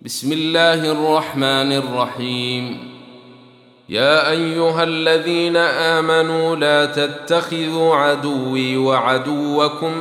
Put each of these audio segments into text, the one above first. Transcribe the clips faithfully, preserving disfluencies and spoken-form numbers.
بسم الله الرحمن الرحيم. يا أيها الذين آمنوا لا تتخذوا عدوي وعدوكم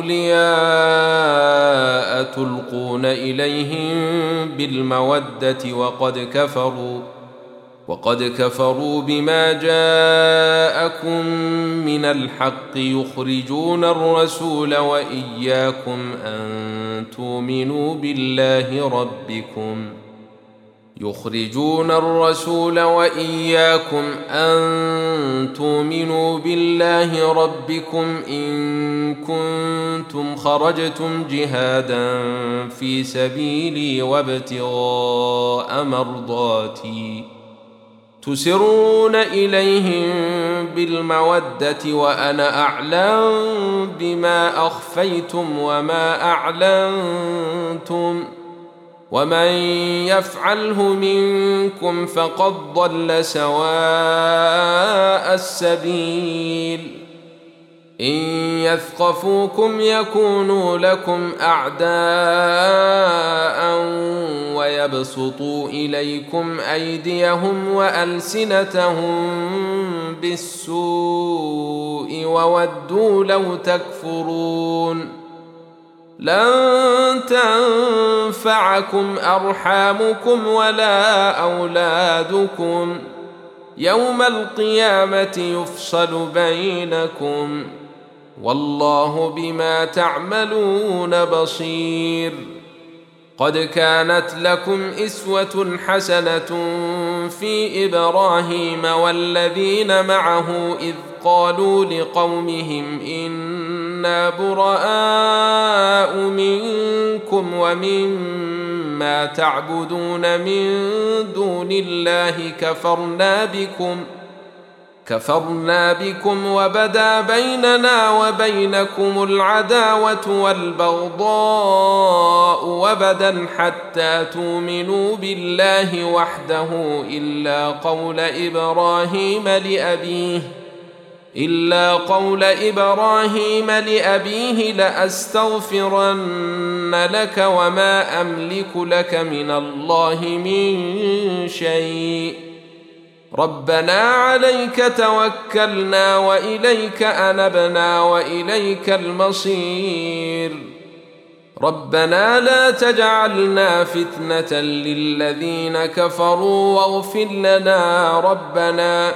أولياء تلقون إليهم بالمودة وقد كفروا وقد كفروا بما جاءكم من الحق يخرجون الرسول وإياكم أن تؤمنوا بالله ربكم يخرجون الرسول وإياكم أن تؤمنوا بالله ربكم إن كنتم خرجتم جهادا في سبيلي وابتغاء مرضاتي تسرون إليهم بالمودة وأنا أعلم بما أخفيتم وما أعلنتم ومن يفعله منكم فقد ضل سواء السبيل. إن يثقفوكم يكونوا لكم أعداء ويبسطوا إليكم أيديهم وألسنتهم بالسوء وودوا لو تكفرون. لن تنفعكم أرحامكم ولا أولادكم يوم القيامة يفصل بينكم والله بما تعملون بصير. قد كانت لكم إسوة حسنة في إبراهيم والذين معه إذ قالوا لقومهم إنا براء منكم ومما تعبدون من دون الله كفرنا بكم كفرنا بكم وبدا بيننا وبينكم العداوة والبغضاء وبدا حتى تؤمنوا بالله وحده إلا قول إبراهيم لأبيه إلا قول إبراهيم لأبيه لأستغفرن لك وما أملك لك من الله من شيء ربنا عليك توكلنا وإليك أنبنا وإليك المصير. ربنا لا تجعلنا فتنة للذين كفروا واغفر لنا ربنا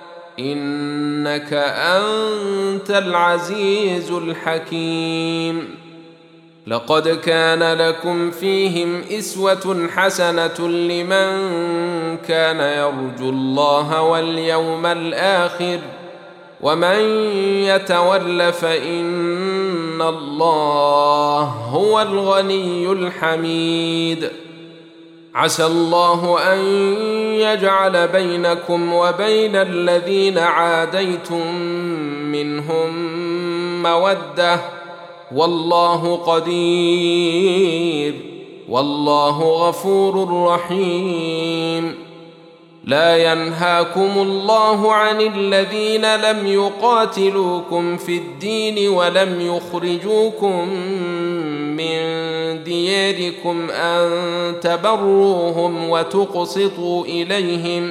إنك أنت العزيز الحكيم. لقد كان لكم فيهم إسوة حسنة لمن كان يرجو الله واليوم الآخر ومن يتول فإن الله هو الغني الحميد. عسى الله أن يجعل بينكم وبين الذين عاديتم منهم مودة والله قدير والله غفور رحيم. لا ينهاكم الله عن الذين لم يقاتلوكم في الدين ولم يخرجوكم من دياركم أن تبروهم وتقسطوا إليهم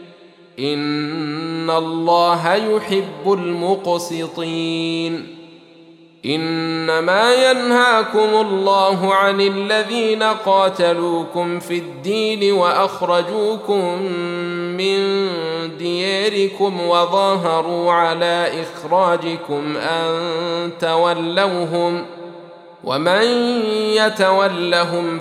إن الله يحب المقسطين. إنما ينهاكم الله عن الذين قاتلوكم في الدين وأخرجوكم من دياركم وظاهروا على إخراجكم أن تولوهم ومن يتولهم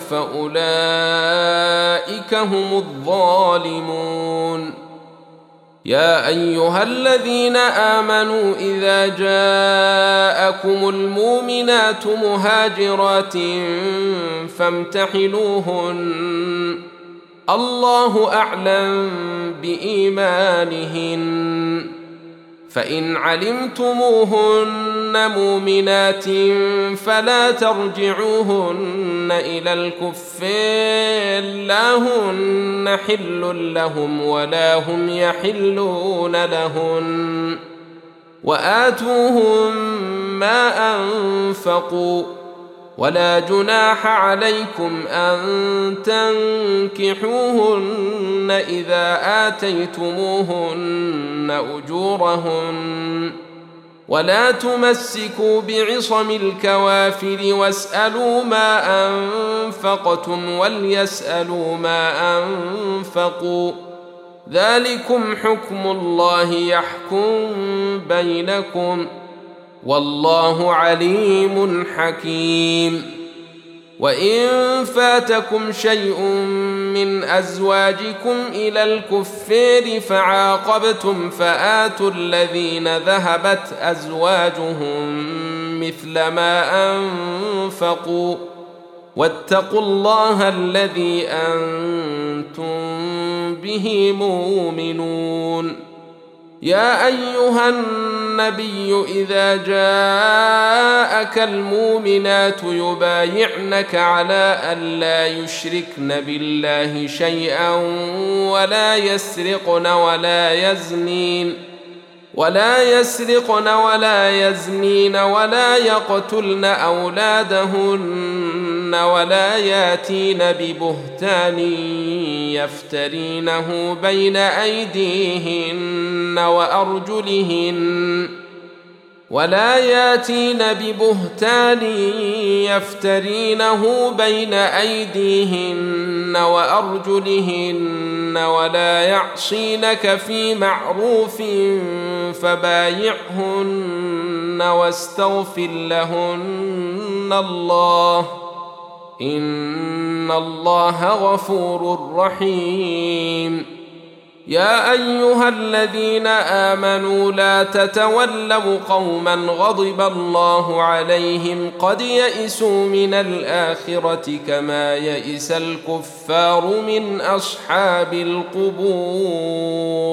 فأولئك هم الظالمون. يا أيها الذين آمنوا إذا جاءكم المؤمنات مهاجرات فامتحنوهن الله أعلم بإيمانهن فإن علمتموهن مؤمنات فلا ترجعوهن إلى الكفار لا هن حل لهم ولا هم يحلون لهن وآتوهم ما أنفقوا ولا جناح عليكم أن تنكحوهن إذا آتيتموهن أجورهن ولا تمسكوا بعصم الكوافر واسألوا ما أنفقتم وليسألوا ما أنفقوا ذلكم حكم الله يحكم بينكم والله عليم حكيم. وإن فاتكم شيء من أزواجكم إلى الكفار فعاقبتم فآتوا الذين ذهبت أزواجهم مثل ما أنفقوا واتقوا الله الذي أنتم به مؤمنون. يا أيها النبي إذا جاءك المؤمنات يبايعنك على أن لا يشركن بالله شيئا ولا يسرقن ولا يزنين ولا يسرقن ولا يزنين ولا يقتلن أولادهن ولا ياتين ببهتان يفترينه بين أيديهن وأرجلهن ولا ياتين ببهتان يفترينه بين أيديهن وأرجلهن ولا يعصينك في معروف فبايعهن واستغفر لهن الله إن الله غفور رحيم. يا أيها الذين آمنوا لا تتولوا قوما غضب الله عليهم قد يئسوا من الآخرة كما يئس الكفار من أصحاب القبور.